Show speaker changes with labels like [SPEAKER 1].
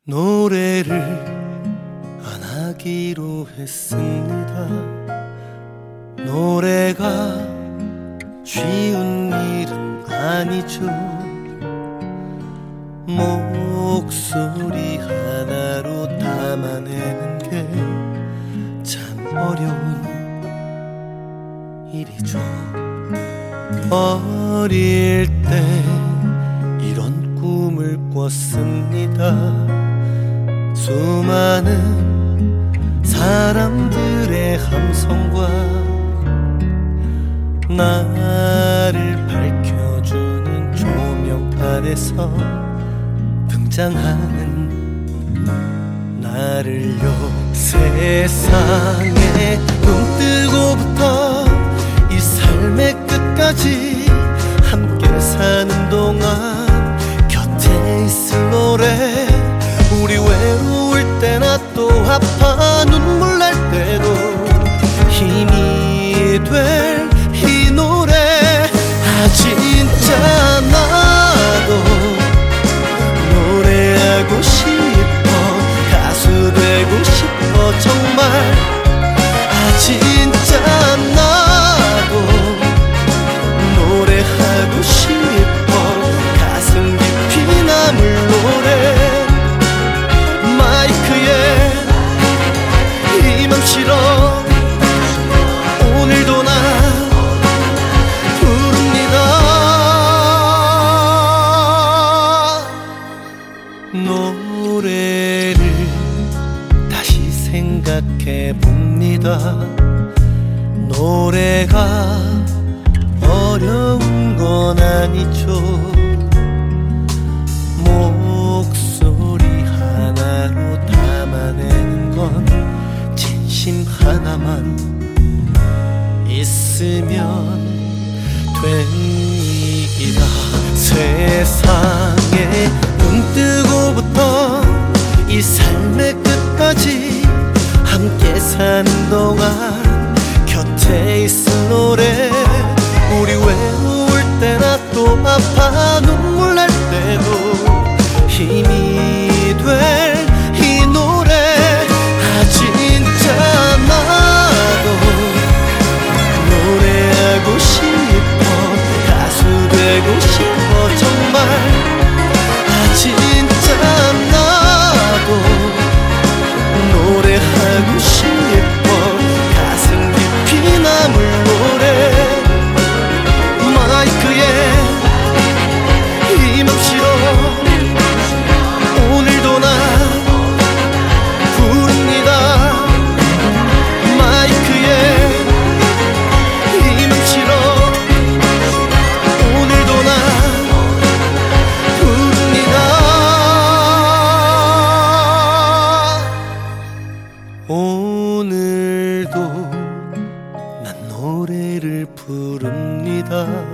[SPEAKER 1] 노래를 안 하기로 했습니다. 노래가 쉬운 일은 아니죠. 목소리 하나로 담아내는 게 참 어려운 일이죠. 어릴 때 이런 꿈을 꿨습니다. 수많은 사람들의 함성과 나를 밝혀주는 조명 아래서 등장하는 나를요. 세상에 눈 뜨고부터 이 삶의 끝까지 함께 사는 동안 곁에 있을 노래. 우리 외로울 때나 또 아파 눈물 날 때도 힘이 될 이 노래. 아 진짜 나도 노래하고 싶어. 가수 되고 싶어 정말. 아 진짜 나도 노래하고 싶어. 가슴 깊이 남을 노래. 이맘 실어 오늘도 나 부릅니다. 노래를 다시 생각해 봅니다. 노래가 어려운 건 아니죠. 목소리 하나로 담아내는 건 진심 하나만 있으면 됩니다. 세상에 눈 뜨고부터 이 삶의 끝까지 함께 사는 동안 곁에 있을 노래. 우리 외로울 때나 또 아파 눈물 날 때도 힘이 될 이 노래. 아 진짜 나도 노래하고 싶어. 가수 되고 싶어 정말. 아 진짜 나도 노래하고 싶어. 가슴 깊이 남을 노래. 마이크에 이맘 실어 오늘도 나 부릅니다. 마이크에 이맘 실어 오늘도 나 부릅니다. 오늘도 난 노래를 부릅니다.